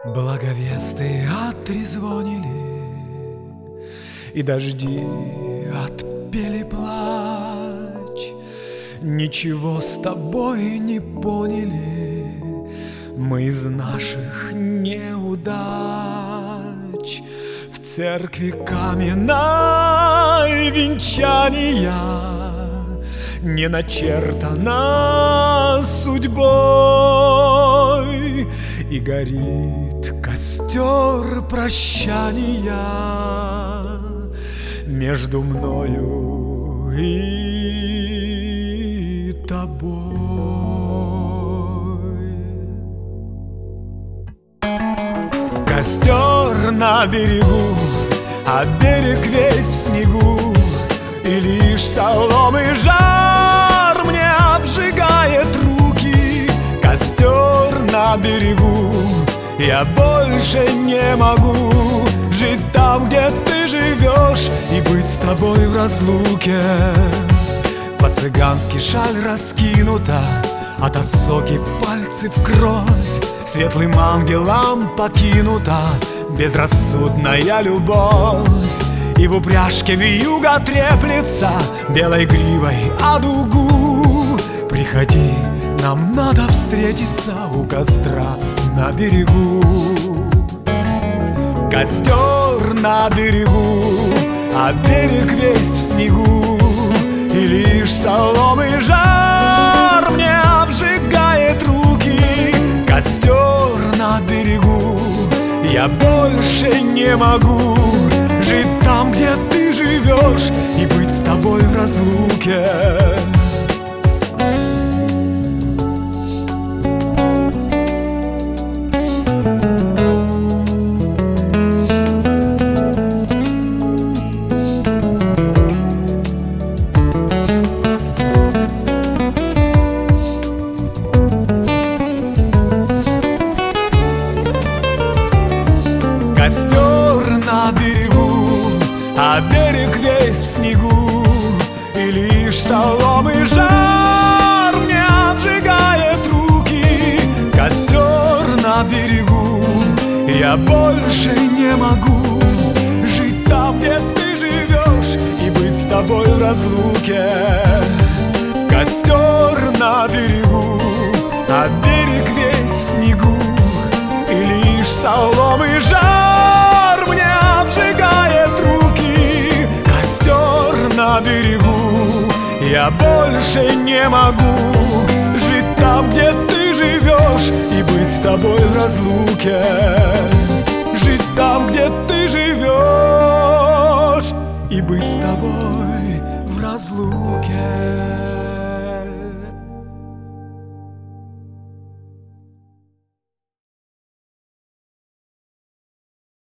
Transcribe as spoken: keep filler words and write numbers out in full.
Благовесты отрезвонили, и дожди отпели плач. Ничего с тобой не поняли мы из наших неудач. В церкви каменной венчания не начертано судьбой, и горит костер прощания между мною и тобой. Костер на берегу, а берег весь в снегу, и лишь соломы жар мне обжигает руки. Костер на берегу, я больше не могу жить там, где ты живешь, и быть с тобой в разлуке. По-цыгански шаль раскинута, от осоки пальцы в кровь. Светлым ангелам покинута безрассудная любовь. И в упряжке вьюга треплется белой гривой о дугу. Приходи, нам надо встретиться у костра на берегу. Костер на берегу, а берег весь в снегу, и лишь соломы жар мне обжигает руки. Костер на берегу, я больше не могу жить там, где ты живешь, и быть с тобой в разлуке. Костер на берегу, а берег весь в снегу, и лишь соломы жар мне обжигает руки. Костер на берегу, я больше не могу жить там, где ты живешь, и быть с тобой в разлуке. Костер на берегу, а берег весь в снегу, и лишь соломы жар мне обжигает руки. Костер на берегу, я больше не могу жить там, где ты живешь, и быть с тобой в разлуке. Жить там, где ты живешь, и быть с тобой в разлуке.